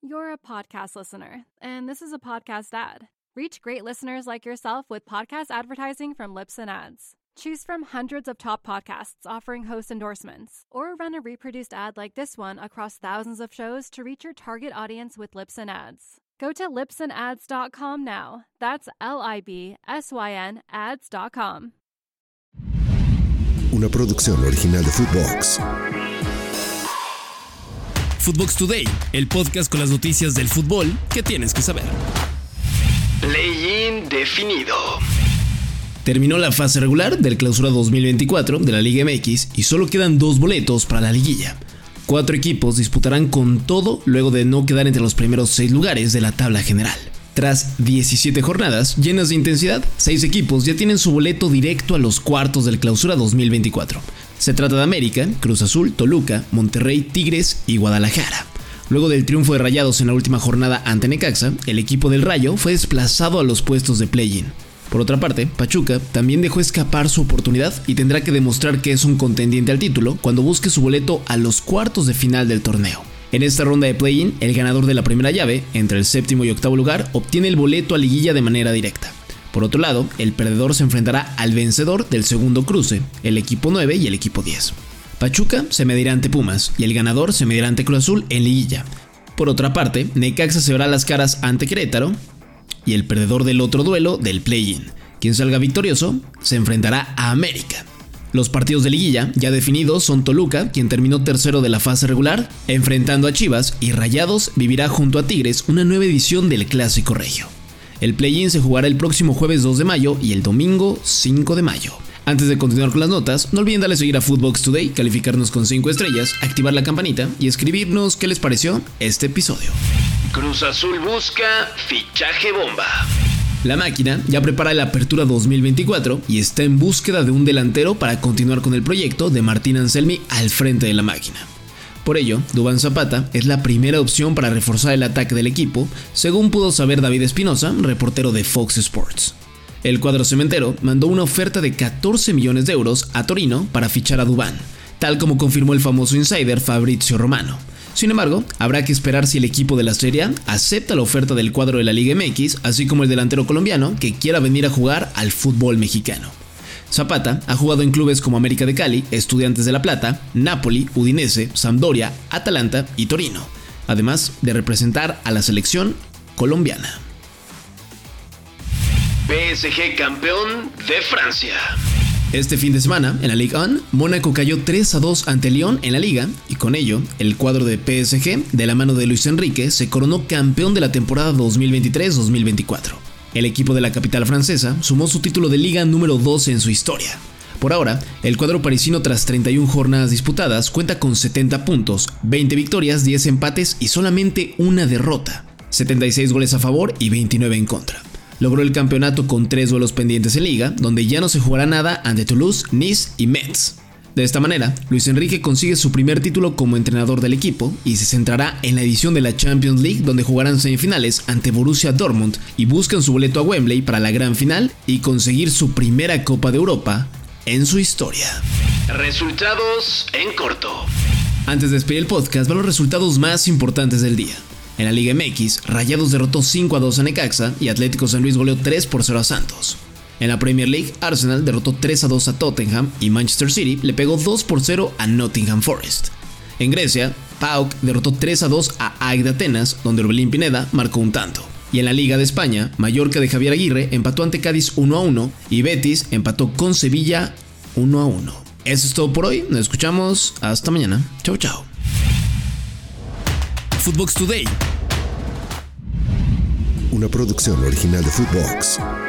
You're a podcast listener, and this is a podcast ad. Reach great listeners like yourself with podcast advertising from Libsyn Ads. Choose from hundreds of top podcasts offering host endorsements, or run a reproduced ad like this one across thousands of shows to reach your target audience with Libsyn Ads. Go to libsynads.com now. That's LIBSYN ads.com. Una producción original de Footbox. Footbox Today, el podcast con las noticias del fútbol que tienes que saber. Play-in definido. Terminó la fase regular del Clausura 2024 de la Liga MX y solo quedan 2 boletos para la liguilla. 4 equipos disputarán con todo luego de no quedar entre los primeros 6 lugares de la tabla general. Tras 17 jornadas llenas de intensidad, 6 equipos ya tienen su boleto directo a los cuartos del Clausura 2024. Se trata de América, Cruz Azul, Toluca, Monterrey, Tigres y Guadalajara. Luego del triunfo de Rayados en la última jornada ante Necaxa, el equipo del Rayo fue desplazado a los puestos de play-in. Por otra parte, Pachuca también dejó escapar su oportunidad y tendrá que demostrar que es un contendiente al título cuando busque su boleto a los cuartos de final del torneo. En esta ronda de play-in, el ganador de la primera llave, entre el 7º y 8º lugar, obtiene el boleto a liguilla de manera directa. Por otro lado, el perdedor se enfrentará al vencedor del segundo cruce, el equipo 9 y el equipo 10. Pachuca se medirá ante Pumas y el ganador se medirá ante Cruz Azul en liguilla. Por otra parte, Necaxa se verá las caras ante Querétaro y el perdedor del otro duelo del play-in. Quien salga victorioso se enfrentará a América. Los partidos de liguilla ya definidos son Toluca, quien terminó tercero de la fase regular, enfrentando a Chivas, y Rayados vivirá junto a Tigres una nueva edición del Clásico Regio. El play-in se jugará el próximo jueves 2 de mayo y el domingo 5 de mayo. Antes de continuar con las notas, no olviden darle seguir a Footbox Today, calificarnos con 5 estrellas, activar la campanita y escribirnos qué les pareció este episodio. Cruz Azul busca fichaje bomba. La máquina ya prepara la apertura 2024 y está en búsqueda de un delantero para continuar con el proyecto de Martín Anselmi al frente de la máquina. Por ello, Duván Zapata es la primera opción para reforzar el ataque del equipo, según pudo saber David Espinosa, reportero de Fox Sports. El cuadro cementero mandó una oferta de 14 millones de euros a Torino para fichar a Duván, tal como confirmó el famoso insider Fabrizio Romano. Sin embargo, habrá que esperar si el equipo de la Serie A acepta la oferta del cuadro de la Liga MX, así como el delantero colombiano que quiera venir a jugar al fútbol mexicano. Zapata ha jugado en clubes como América de Cali, Estudiantes de La Plata, Napoli, Udinese, Sampdoria, Atalanta y Torino, además de representar a la selección colombiana. PSG campeón de Francia. Este fin de semana, en la Ligue 1, Mónaco cayó 3-2 ante Lyon en la Liga y con ello, el cuadro de PSG, de la mano de Luis Enrique, se coronó campeón de la temporada 2023-2024. El equipo de la capital francesa sumó su título de Liga número 12 en su historia. Por ahora, el cuadro parisino tras 31 jornadas disputadas cuenta con 70 puntos, 20 victorias, 10 empates y solamente una derrota, 76 goles a favor y 29 en contra. Logró el campeonato con 3 duelos pendientes en Liga, donde ya no se jugará nada ante Toulouse, Nice y Metz. De esta manera, Luis Enrique consigue su primer título como entrenador del equipo y se centrará en la edición de la Champions League, donde jugarán semifinales ante Borussia Dortmund y buscan su boleto a Wembley para la gran final y conseguir su primera Copa de Europa en su historia. Resultados en corto. Antes de despedir el podcast, van los resultados más importantes del día. En la Liga MX, Rayados derrotó 5-2 a Necaxa y Atlético San Luis goleó 3-0 a Santos. En la Premier League, Arsenal derrotó 3-2 a Tottenham y Manchester City le pegó 2-0 a Nottingham Forest. En Grecia, PAOK derrotó 3-2 a AEK de Atenas, donde Orbelín Pineda marcó un tanto. Y en la Liga de España, Mallorca de Javier Aguirre empató ante Cádiz 1-1 y Betis empató con Sevilla 1-1. Eso es todo por hoy, nos escuchamos hasta mañana. Chau chau. Footbox Today. Una producción original de Footbox.